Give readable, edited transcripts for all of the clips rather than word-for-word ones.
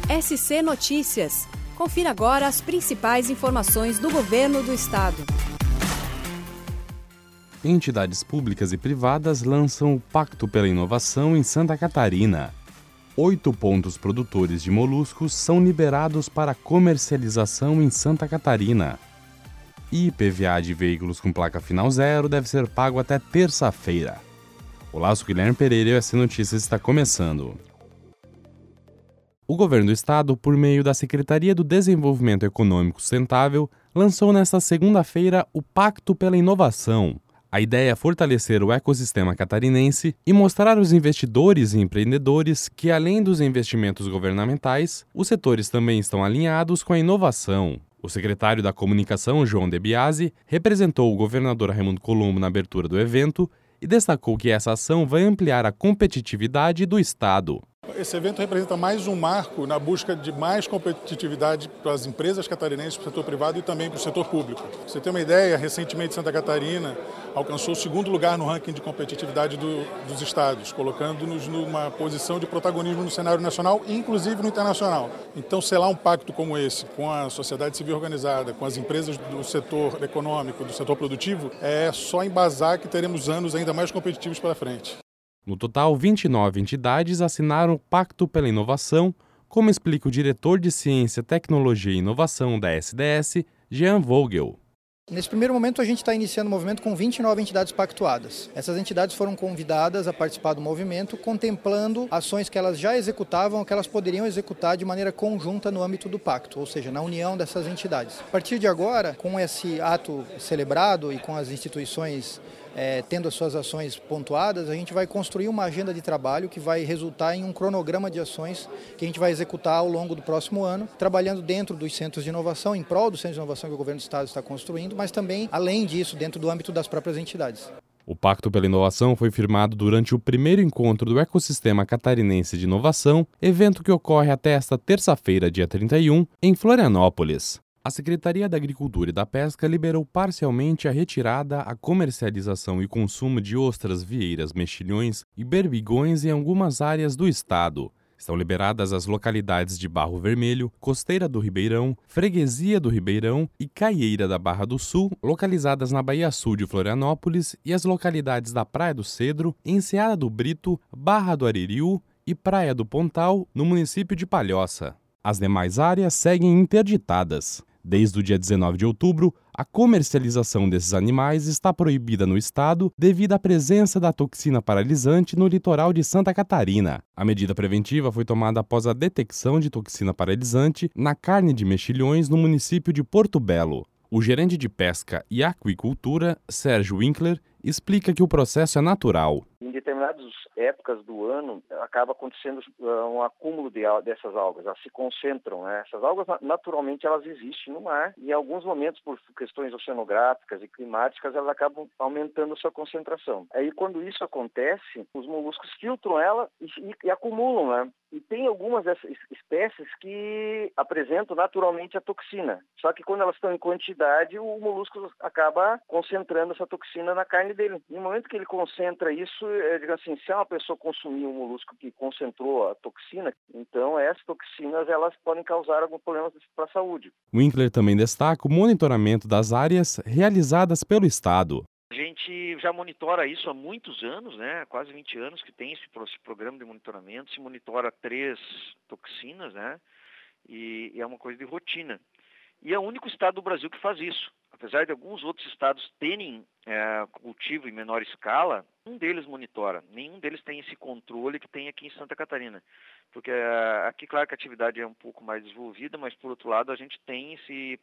SC Notícias. Confira agora as principais informações do Governo do Estado. Entidades públicas e privadas lançam o Pacto pela Inovação em Santa Catarina. 8 pontos produtores de moluscos são liberados para comercialização em Santa Catarina. IPVA de veículos com placa final 0 deve ser pago até terça-feira. Olá, sou Guilherme Pereira e o SC Notícias está começando. O Governo do Estado, por meio da Secretaria do Desenvolvimento Econômico Sustentável, lançou nesta segunda-feira o Pacto pela Inovação. A ideia é fortalecer o ecossistema catarinense e mostrar aos investidores e empreendedores que, além dos investimentos governamentais, os setores também estão alinhados com a inovação. O secretário da Comunicação, João De Biasi, representou o governador Raimundo Colombo na abertura do evento e destacou que essa ação vai ampliar a competitividade do Estado. Esse evento representa mais um marco na busca de mais competitividade para as empresas catarinenses, para o setor privado e também para o setor público. Pra você ter uma ideia, recentemente Santa Catarina alcançou o 2º lugar no ranking de competitividade dos estados, colocando-nos numa posição de protagonismo no cenário nacional e inclusive no internacional. Então, selar um pacto como esse, com a sociedade civil organizada, com as empresas do setor econômico, do setor produtivo, é só embasar que teremos anos ainda mais competitivos pela frente. No total, 29 entidades assinaram o Pacto pela Inovação, como explica o diretor de Ciência, Tecnologia e Inovação da SDS, Jean Vogel. Nesse primeiro momento, a gente está iniciando o movimento com 29 entidades pactuadas. Essas entidades foram convidadas a participar do movimento, contemplando ações que elas já executavam ou que elas poderiam executar de maneira conjunta no âmbito do pacto, ou seja, na união dessas entidades. A partir de agora, com esse ato celebrado e com as instituições tendo as suas ações pontuadas, a gente vai construir uma agenda de trabalho que vai resultar em um cronograma de ações que a gente vai executar ao longo do próximo ano, trabalhando dentro dos centros de inovação, em prol dos centros de inovação que o Governo do Estado está construindo, mas também, além disso, dentro do âmbito das próprias entidades. O Pacto pela Inovação foi firmado durante o primeiro encontro do Ecossistema Catarinense de Inovação, evento que ocorre até esta terça-feira, dia 31, em Florianópolis. A Secretaria da Agricultura e da Pesca liberou parcialmente a retirada, a comercialização e consumo de ostras, vieiras, mexilhões e berbigões em algumas áreas do estado. Estão liberadas as localidades de Barro Vermelho, Costeira do Ribeirão, Freguesia do Ribeirão e Caieira da Barra do Sul, localizadas na Baía Sul de Florianópolis, e as localidades da Praia do Cedro, Enseada do Brito, Barra do Aririú e Praia do Pontal, no município de Palhoça. As demais áreas seguem interditadas. Desde o dia 19 de outubro, a comercialização desses animais está proibida no estado devido à presença da toxina paralisante no litoral de Santa Catarina. A medida preventiva foi tomada após a detecção de toxina paralisante na carne de mexilhões no município de Porto Belo. O gerente de pesca e aquicultura, Sérgio Winkler, explica que o processo é natural. Em determinadas épocas do ano, acaba acontecendo um acúmulo dessas algas. Elas se concentram, né? Essas algas, naturalmente, elas existem no mar e, em alguns momentos, por questões oceanográficas e climáticas, elas acabam aumentando a sua concentração. Aí, quando isso acontece, os moluscos filtram ela e acumulam, né? E tem algumas dessas espécies que apresentam naturalmente a toxina. Só que quando elas estão em quantidade, o molusco acaba concentrando essa toxina na carne dele. No momento que ele concentra isso, digamos assim, se uma pessoa consumir um molusco que concentrou a toxina, então essas toxinas elas podem causar alguns problemas para a saúde. Winkler também destaca o monitoramento das áreas realizadas pelo Estado. A gente já monitora isso há muitos anos, né? Quase 20 anos que tem esse programa de monitoramento. Se monitora 3 toxinas, né? E é uma coisa de rotina. E é o único estado do Brasil que faz isso. Apesar de alguns outros estados terem cultivo em menor escala, nenhum deles monitora. Nenhum deles tem esse controle que tem aqui em Santa Catarina. Porque aqui, claro que a atividade é um pouco mais desenvolvida, mas, por outro lado, a gente tem esse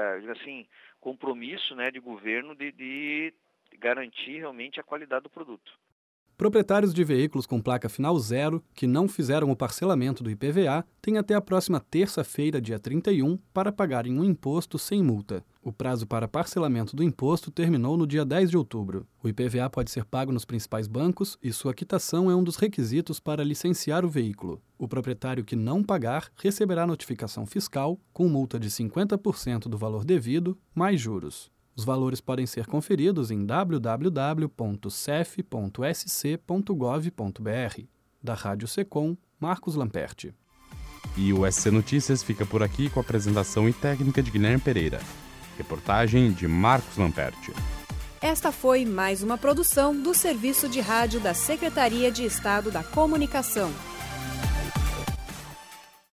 compromisso, né, de governo de garantir realmente a qualidade do produto. Proprietários de veículos com placa final 0 que não fizeram o parcelamento do IPVA têm até a próxima terça-feira, dia 31, para pagarem um imposto sem multa. O prazo para parcelamento do imposto terminou no dia 10 de outubro. O IPVA pode ser pago nos principais bancos e sua quitação é um dos requisitos para licenciar o veículo. O proprietário que não pagar receberá notificação fiscal com multa de 50% do valor devido, mais juros. Os valores podem ser conferidos em www.cef.sc.gov.br. Da Rádio Secom, Marcos Lamperti. E o SC Notícias fica por aqui com a apresentação e técnica de Guilherme Pereira. Reportagem de Marcos Lamperti. Esta foi mais uma produção do Serviço de Rádio da Secretaria de Estado da Comunicação.